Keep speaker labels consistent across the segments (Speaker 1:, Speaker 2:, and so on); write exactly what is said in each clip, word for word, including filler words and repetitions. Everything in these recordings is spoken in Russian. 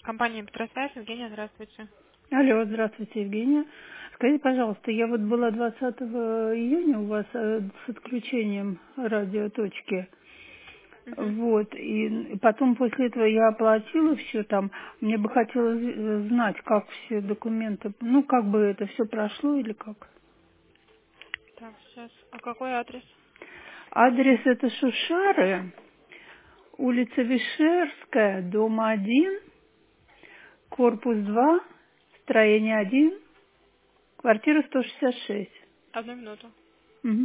Speaker 1: Компания Петросвязь, Евгения, здравствуйте.
Speaker 2: Алло, здравствуйте, Евгения. Скажите, пожалуйста, я вот была двадцатого июня у вас э, с отключением радиоточки.
Speaker 1: Мгм.
Speaker 2: Вот, и потом после этого я оплатила все там. Мне бы хотелось э, знать, как все документы, ну, как бы это все прошло или как.
Speaker 1: Так, сейчас. А какой адрес?
Speaker 2: Адрес это Шушары, улица Вишерская, дом один, корпус два, строение один, квартира сто шестьдесят шесть.
Speaker 1: Одну минуту.
Speaker 2: Мгм.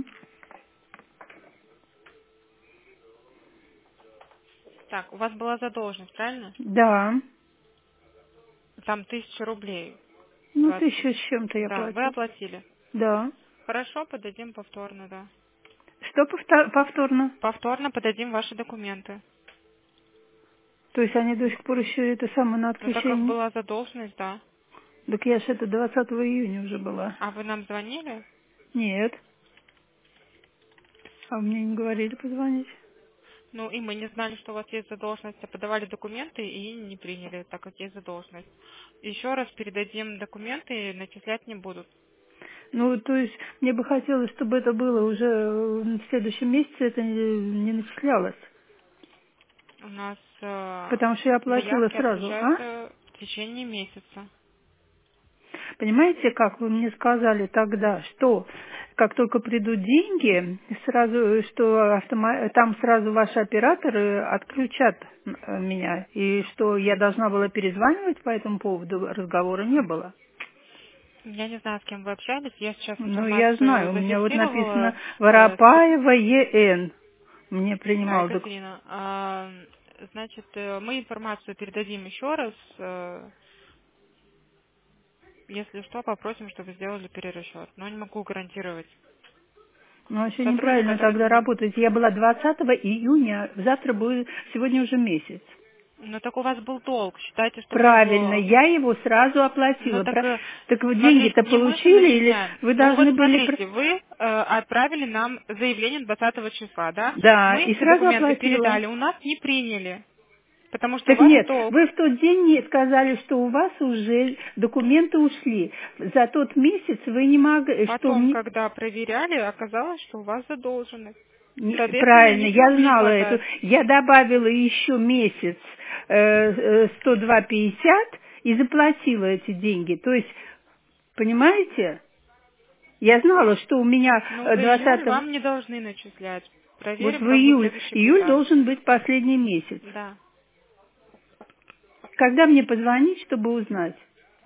Speaker 1: Так, у вас была задолженность, правильно?
Speaker 2: Да.
Speaker 1: Там тысяча рублей.
Speaker 2: Ну,
Speaker 1: двадцать.
Speaker 2: тысячу с чем-то я
Speaker 1: Да, вы
Speaker 2: платила.
Speaker 1: оплатили.
Speaker 2: Да.
Speaker 1: Хорошо, подадим повторно, да.
Speaker 2: Что повтор- повторно?
Speaker 1: Повторно подадим ваши документы.
Speaker 2: То есть они до сих пор еще это самое на
Speaker 1: Ну, так как
Speaker 2: отключении?
Speaker 1: была задолженность, да.
Speaker 2: Так я же это двадцатого июня уже была.
Speaker 1: А вы нам звонили?
Speaker 2: Нет. А мне не говорили позвонить.
Speaker 1: Ну, и мы не знали, что у вас есть задолженность, а подавали документы и не приняли, так как есть задолженность. Еще раз передадим документы, начислять не будут.
Speaker 2: Ну, то есть мне бы хотелось, чтобы это было уже э, в следующем месяце, это не, не начислялось.
Speaker 1: У нас э,
Speaker 2: Потому что я оплатила
Speaker 1: заявки
Speaker 2: сразу, а?
Speaker 1: отключаются в течение месяца.
Speaker 2: Понимаете, как вы мне сказали тогда, что как только придут деньги, сразу, что автома- там сразу ваши операторы отключат э, меня, и что я должна была перезванивать по этому поводу, разговора не было.
Speaker 1: Я не знаю, с кем вы общались. Я сейчас
Speaker 2: Ну, я
Speaker 1: информацию
Speaker 2: знаю, у меня вот написано
Speaker 1: зафиксировала. э, с Кат-
Speaker 2: Воропаева ЕН. Мне
Speaker 1: а,
Speaker 2: принимал док-
Speaker 1: Екатерина, а, значит, э, мы информацию передадим еще раз. э, Если что, попросим, чтобы сделали перерасчет. Но не могу гарантировать.
Speaker 2: Ну, вообще
Speaker 1: Сотрудник,
Speaker 2: неправильно
Speaker 1: который
Speaker 2: тогда
Speaker 1: отменил.
Speaker 2: работать. Я была двадцатого июня, завтра будет, сегодня уже месяц.
Speaker 1: Ну так у вас был долг. Считайте, что вы
Speaker 2: Правильно,
Speaker 1: его.
Speaker 2: я его сразу
Speaker 1: Ну
Speaker 2: оплатила.
Speaker 1: так,
Speaker 2: Про-
Speaker 1: э,
Speaker 2: Так вы
Speaker 1: смотрите,
Speaker 2: деньги-то
Speaker 1: не мы же
Speaker 2: получили или
Speaker 1: начисляем.
Speaker 2: вы
Speaker 1: Ну вот
Speaker 2: должны были... про-
Speaker 1: смотрите, вы э, отправили нам заявление двадцатого числа, да?
Speaker 2: Да,
Speaker 1: Мы
Speaker 2: и
Speaker 1: все
Speaker 2: сразу
Speaker 1: документы
Speaker 2: оплатила.
Speaker 1: передали, у нас не приняли, потому что у
Speaker 2: Так
Speaker 1: вас
Speaker 2: нет,
Speaker 1: долг.
Speaker 2: вы в тот день мне сказали, что у вас уже документы ушли. За тот месяц вы не могли, что
Speaker 1: Потом,
Speaker 2: мне...
Speaker 1: когда проверяли, оказалось, что у вас задолженность.
Speaker 2: Не-
Speaker 1: Соответственно,
Speaker 2: Правильно,
Speaker 1: них не
Speaker 2: я
Speaker 1: могли
Speaker 2: знала эту.
Speaker 1: подать.
Speaker 2: Я добавила еще месяц э, э, сто два пятьдесят и заплатила эти деньги. То есть, понимаете, я знала, что у меня
Speaker 1: Ну,
Speaker 2: э,
Speaker 1: за июль
Speaker 2: двадцатого...
Speaker 1: вам не должны начислять.
Speaker 2: Вот
Speaker 1: Проверим
Speaker 2: в
Speaker 1: как бы
Speaker 2: июль.
Speaker 1: следующий
Speaker 2: Июль
Speaker 1: приказ.
Speaker 2: должен быть последний месяц.
Speaker 1: Да.
Speaker 2: Когда мне позвонить, чтобы узнать?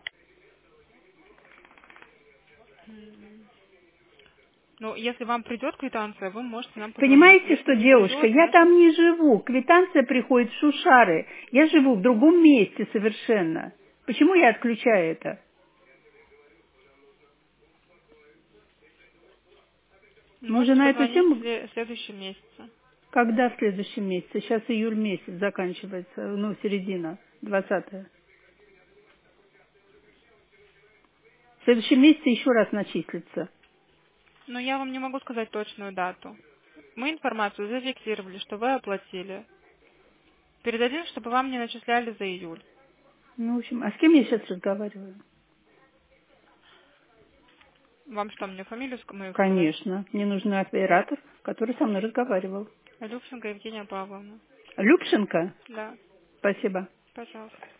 Speaker 1: М. Ну, если вам придет квитанция, вы можете нам позвонить.
Speaker 2: Понимаете,
Speaker 1: Если
Speaker 2: что,
Speaker 1: не
Speaker 2: девушка,
Speaker 1: придет,
Speaker 2: я
Speaker 1: значит,
Speaker 2: там не живу. Квитанция приходит в Шушары. Я живу в другом месте совершенно. Почему я отключаю это? Мы уже
Speaker 1: можете
Speaker 2: на эту
Speaker 1: позвонить в
Speaker 2: тему...
Speaker 1: сле- в следующем месяце.
Speaker 2: Когда в следующем месяце? Сейчас июль месяц заканчивается, ну, середина, двадцатое. В следующем месяце еще раз начислится.
Speaker 1: Но я вам не могу сказать точную дату. Мы информацию зафиксировали, что вы оплатили. Передадим, чтобы вам не начисляли за июль.
Speaker 2: Ну, в общем, а с кем я сейчас разговариваю?
Speaker 1: Вам что, мне фамилию ск- мою сказать?
Speaker 2: Конечно, мне нужен оператор, который со мной разговаривал.
Speaker 1: Любченко Евгения Павловна.
Speaker 2: Любшенко?
Speaker 1: Да,
Speaker 2: Спасибо.
Speaker 1: пожалуйста.